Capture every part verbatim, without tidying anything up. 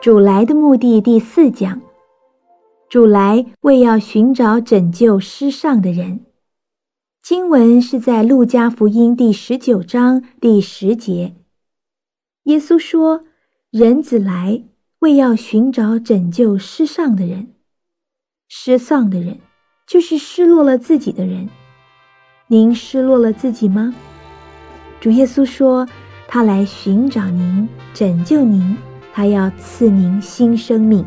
主来的目的第四讲，主来为要寻找拯救失丧的人。经文是在路加福音第十九章第十节。耶稣说，人子来为要寻找拯救失丧的人。失丧的人就是失落了自己的人。您失落了自己吗？主耶稣说，他来寻找您，拯救您，他要赐您新生命。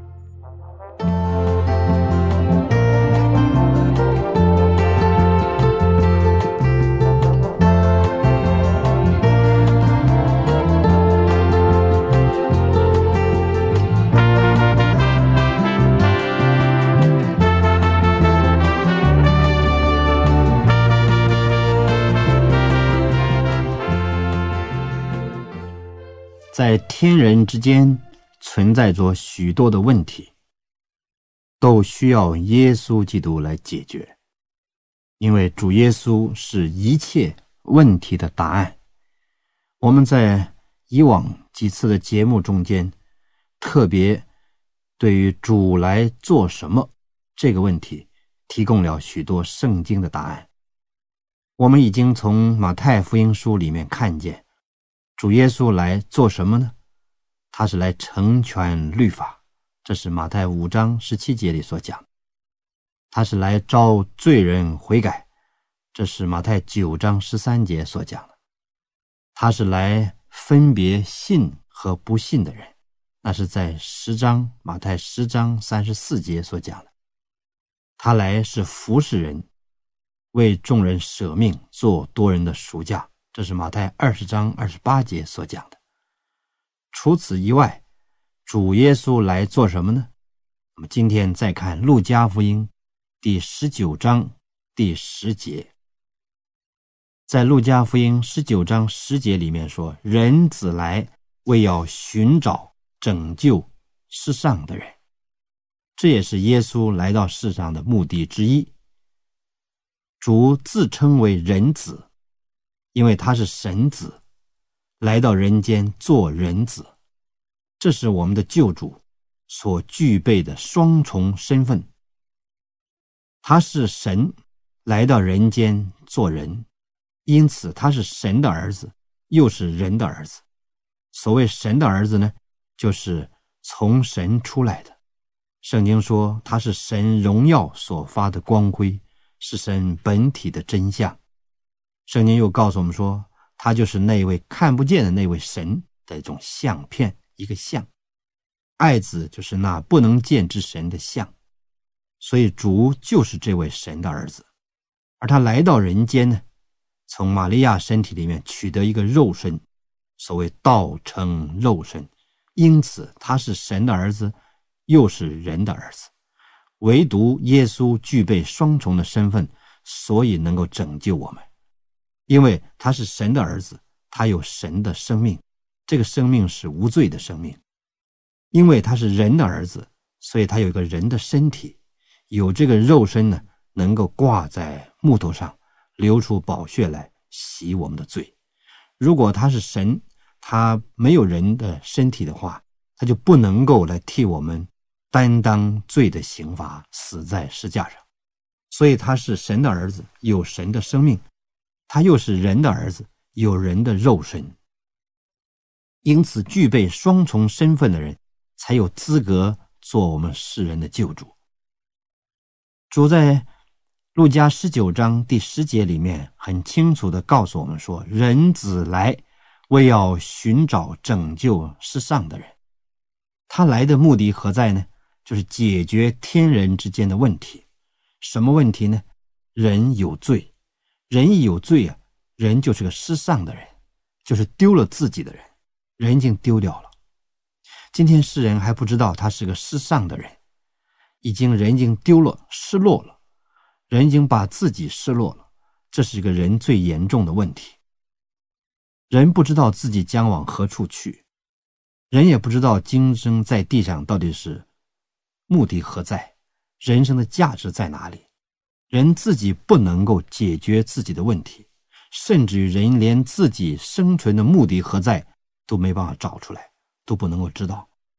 在天人之间存在着许多的问题，都需要耶稣基督来解决，因为主耶稣是一切问题的答案。我们在以往几次的节目中间，特别对于主来做什么这个问题提供了许多圣经的答案。我们已经从马太福音书里面看见，主耶稣来做什么呢？他是来成全律法，这是马太五章十七节里所讲。他是来招罪人悔改，这是马太九章十三节所讲的。他是来分别信和不信的人，那是在十章马太十章三十四节所讲的。他来是服侍人，为众人舍命，做多人的赎价，这是马太二十章二十八节所讲的。除此以外，主耶稣来做什么呢？我们今天再看路加福音第十九章第十节。在路加福音十九章十节里面说，人子来为要寻找拯救世上的人。这也是耶稣来到世上的目的之一。主自称为人子，因为他是神子，来到人间做人子，这是我们的救主所具备的双重身份。他是神，来到人间做人，因此他是神的儿子，又是人的儿子。所谓神的儿子呢，就是从神出来的。圣经说他是神荣耀所发的光辉，是神本体的真相。圣经又告诉我们说，他就是那位看不见的那位神的一种相片，一个像。爱子就是那不能见之神的像，所以主就是这位神的儿子。而他来到人间呢，从玛利亚身体里面取得一个肉身，所谓道成肉身，因此他是神的儿子，又是人的儿子。唯独耶稣具备双重的身份，所以能够拯救我们。因为他是神的儿子，他有神的生命，这个生命是无罪的生命。因为他是人的儿子，所以他有一个人的身体，有这个肉身呢，能够挂在木头上，流出宝血来洗我们的罪。如果他是神，他没有人的身体的话，他就不能够来替我们担当罪的刑罚，死在十架上。所以他是神的儿子，有神的生命，他又是人的儿子，有人的肉身。因此具备双重身份的人才有资格做我们世人的救主。主在路加十九章第十节里面很清楚地告诉我们说，人子来为要寻找拯救世上的人。他来的目的何在呢？就是解决天人之间的问题。什么问题呢？人有罪，人一有罪啊，人就是个失丧的人，就是丢了自己的人，人已经丢掉了。今天世人还不知道他是个失丧的人，已经人已经丢了，失落了，人已经把自己失落了，这是一个人最严重的问题。人不知道自己将往何处去，人也不知道今生在地上到底是目的何在，人生的价值在哪里。人自己不能够解决自己的问题，甚至于人连自己生存的目的何在都没办法找出来，都不能够知道。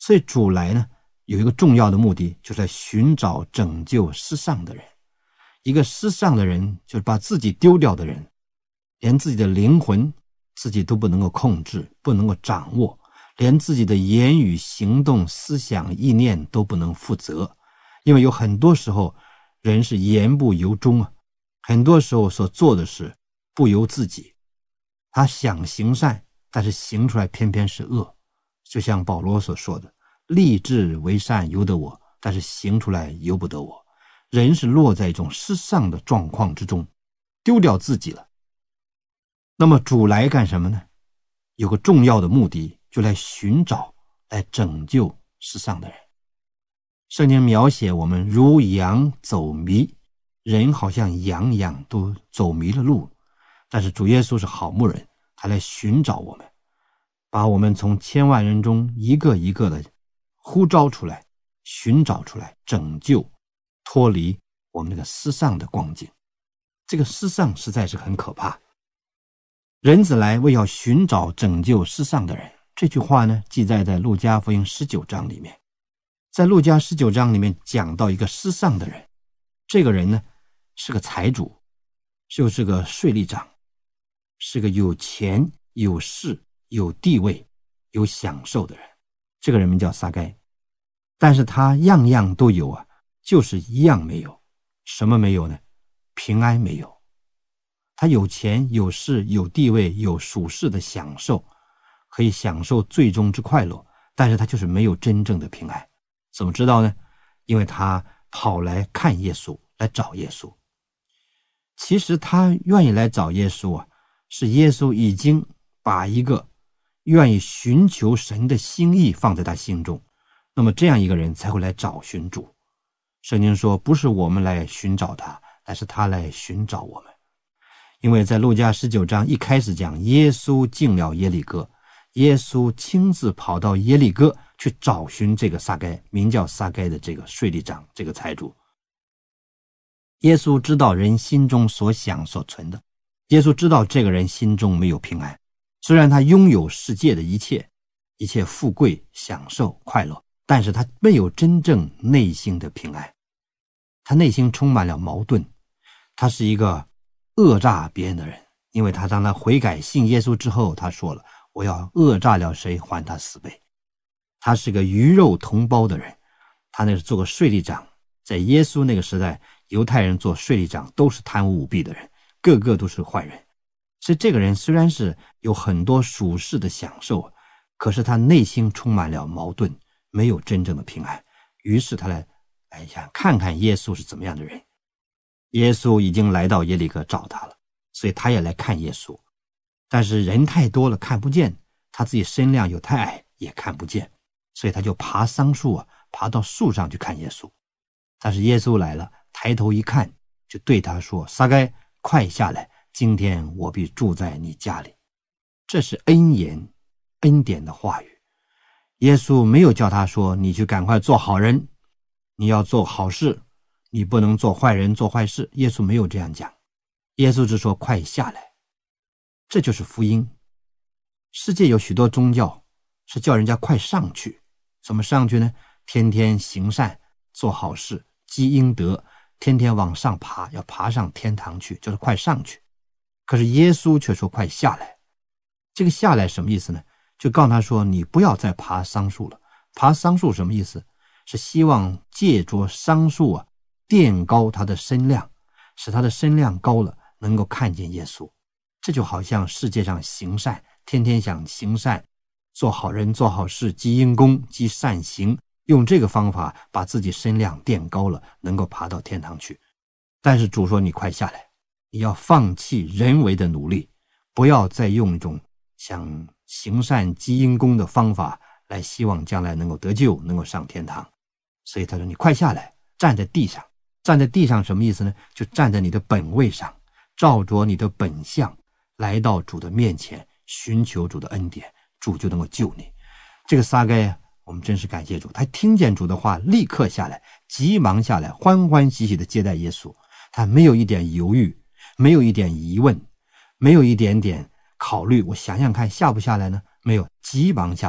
所以主来呢，有一个重要的目的，就是来寻找拯救失丧的人。一个失丧的人，就是把自己丢掉的人，连自己的灵魂自己都不能够控制，不能够掌握，连自己的言语行动思想意念都不能负责。因为有很多时候人是言不由衷啊，很多时候所做的事不由自己，他想行善，但是行出来偏偏是恶。就像保罗所说的，立志为善由得我，但是行出来由不得我。人是落在一种失丧的状况之中，丢掉自己了。那么主来干什么呢？有个重要的目的，就来寻找，来拯救失丧的人。圣经描写我们如羊走迷，人好像羊一样都走迷了路，但是主耶稣是好牧人，他来寻找我们，把我们从千万人中一个一个的呼召出来，寻找出来，拯救，脱离我们这个失丧的光景。这个失丧实在是很可怕。人子来为要寻找拯救失丧的人，这句话呢，记载在路加福音十九章里面。在路加十九章里面讲到一个失丧的人，这个人呢是个财主，就是个税吏长，是个有钱有势有地位有享受的人。这个人名叫撒该，但是他样样都有啊，就是一样没有。什么没有呢？平安没有。他有钱有势有地位有属世的享受，可以享受最终之快乐，但是他就是没有真正的平安。怎么知道呢？因为他跑来看耶稣，来找耶稣。其实他愿意来找耶稣啊，是耶稣已经把一个愿意寻求神的心意放在他心中，那么这样一个人才会来找寻主。圣经说，不是我们来寻找他，但是他来寻找我们。因为在路加十九章一开始讲，耶稣进了耶利哥，耶稣亲自跑到耶利哥去找寻这个撒该，名叫撒该的这个税吏长，这个财主。耶稣知道人心中所想所存的，耶稣知道这个人心中没有平安，虽然他拥有世界的一切，一切富贵享受快乐，但是他没有真正内心的平安，他内心充满了矛盾，他是一个讹诈别人的人。因为他当他悔改信耶稣之后，他说了，我要讹诈了谁还他四倍。他是个鱼肉同胞的人，他那是做个税吏长。在耶稣那个时代，犹太人做税吏长都是贪污舞弊的人，个个都是坏人。所以这个人虽然是有很多属世的享受，可是他内心充满了矛盾，没有真正的平安。于是他来来想看看耶稣是怎么样的人。耶稣已经来到耶利哥找他了，所以他也来看耶稣。但是人太多了看不见，他自己身量又太矮也看不见，所以他就爬桑树啊，爬到树上去看耶稣。但是耶稣来了，抬头一看，就对他说，撒该，快下来，今天我必住在你家里。这是恩言恩典的话语。耶稣没有叫他说，你去赶快做好人，你要做好事，你不能做坏人做坏事。耶稣没有这样讲，耶稣只说快下来。这就是福音。世界有许多宗教是叫人家快上去，怎么上去呢？天天行善做好事积阴德，天天往上爬，要爬上天堂去，就是快上去。可是耶稣却说快下来。这个下来什么意思呢？就告诉他说，你不要再爬桑树了。爬桑树什么意思？是希望借着桑树啊，垫高他的身量，使他的身量高了，能够看见耶稣。这就好像世界上行善，天天想行善，做好人做好事，积阴功积善行，用这个方法把自己身量垫高了，能够爬到天堂去。但是主说，你快下来，你要放弃人为的努力，不要再用一种想行善积阴功的方法来希望将来能够得救，能够上天堂。所以他说，你快下来，站在地上。站在地上什么意思呢？就站在你的本位上，照着你的本相来到主的面前，寻求主的恩典，主就能够救你。这个撒该，我们真是感谢主，他听见主的话，立刻下来，急忙下来，欢欢喜喜的接待耶稣。他没有一点犹豫，没有一点疑问，没有一点点考虑，我想想看下不下来呢？没有，急忙下来，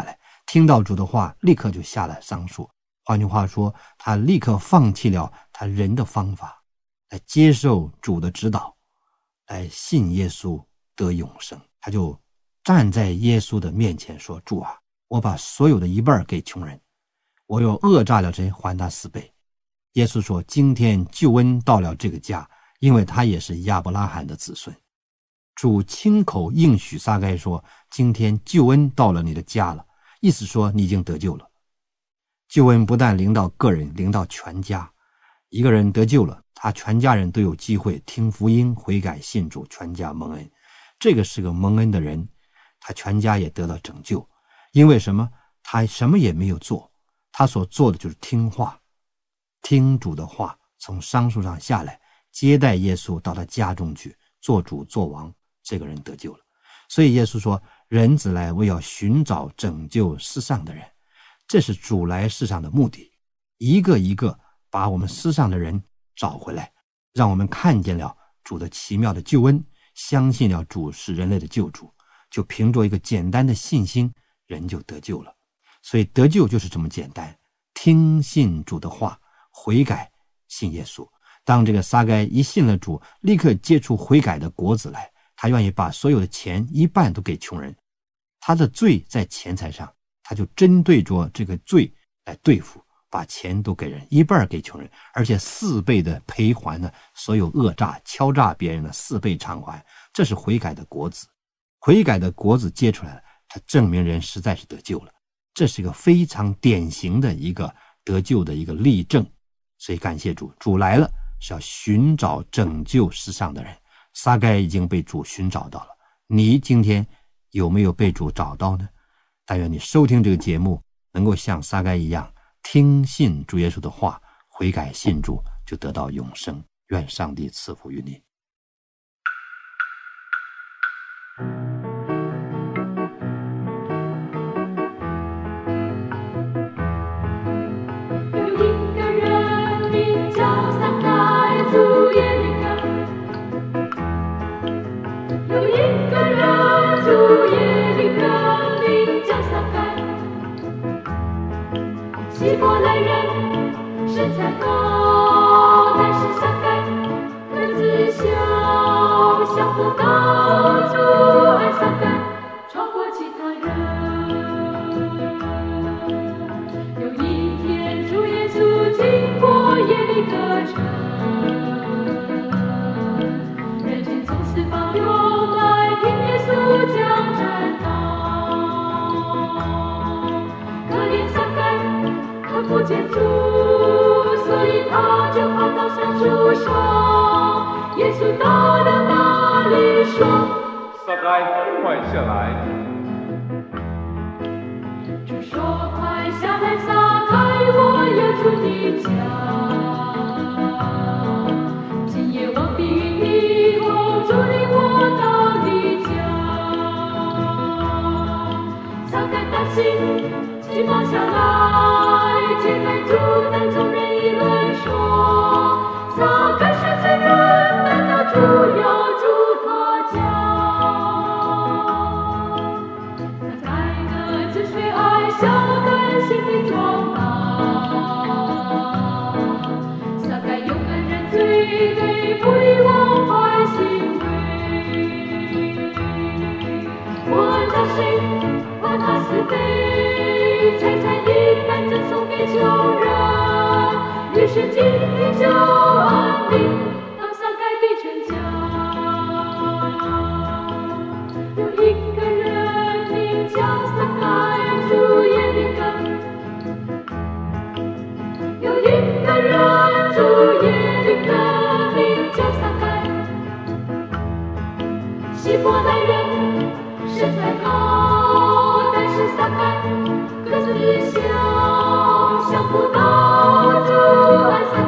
听到主的话，立刻就下了桑树。换句话说，他立刻放弃了他人的方法，来接受主的指导，来信耶稣得永生。他就站在耶稣的面前说，主啊，我把所有的一半给穷人，我又讹诈了谁，还他四倍。耶稣说，今天救恩到了这个家，因为他也是亚伯拉罕的子孙。主亲口应许撒该说，今天救恩到了你的家了，意思说你已经得救了。救恩不但临到个人，临到全家。一个人得救了，他全家人都有机会听福音，悔改信主，全家蒙恩。这个是个蒙恩的人，他全家也得到拯救。因为什么？他什么也没有做，他所做的就是听话，听主的话，从桑树上下来，接待耶稣到他家中去，做主做王，这个人得救了。所以耶稣说，人子来为要寻找拯救世上的人，这是主来世上的目的，一个一个把我们世上的人找回来，让我们看见了主的奇妙的救恩，相信了主是人类的救主，就凭着一个简单的信心，人就得救了。所以得救就是这么简单，听信主的话，悔改信耶稣。当这个撒该一信了主，立刻结出悔改的果子来，他愿意把所有的钱一半都给穷人。他的罪在钱财上，他就针对着这个罪来对付，把钱都给人，一半给穷人，而且四倍的赔还呢，所有讹诈敲诈别人的四倍偿还。这是悔改的果子，悔改的果子结出来了，它证明人实在是得救了。这是一个非常典型的一个得救的一个例证。所以感谢主，主来了是要寻找拯救世上的人。撒该已经被主寻找到了，你今天有没有被主找到呢？但愿你收听这个节目能够像撒该一样，听信主耶稣的话，悔改信主，就得到永生。愿上帝赐福于你。 希伯来人身材高，但是撒该个子小，像葡萄树爱撒该超过其他人。有一天主耶稣经过耶利哥城，人群从四方涌来听耶稣讲真道，可怜撒该他不见主，所以他就跑到山树上。耶稣到了那里说： 撒该，快下来！ 主说：快下来，撒该，我要住你家。今夜我必与你同住，领我到你家。撒该担心，急忙下来，揭开主难从人议论说：撒该是罪人，难道主要住他家？撒该个子虽矮小，但心里壮大。撒该有个人罪，对不以往坏行为。我叫谁把他死罪，财产一半赠送给穷人。于是今天就安定当撒该的全家。有一个人名叫撒该，住耶利哥。有一个人住耶利哥，名叫撒该。希伯来人身材高，但是撒该个子小，像葡萄树爱撒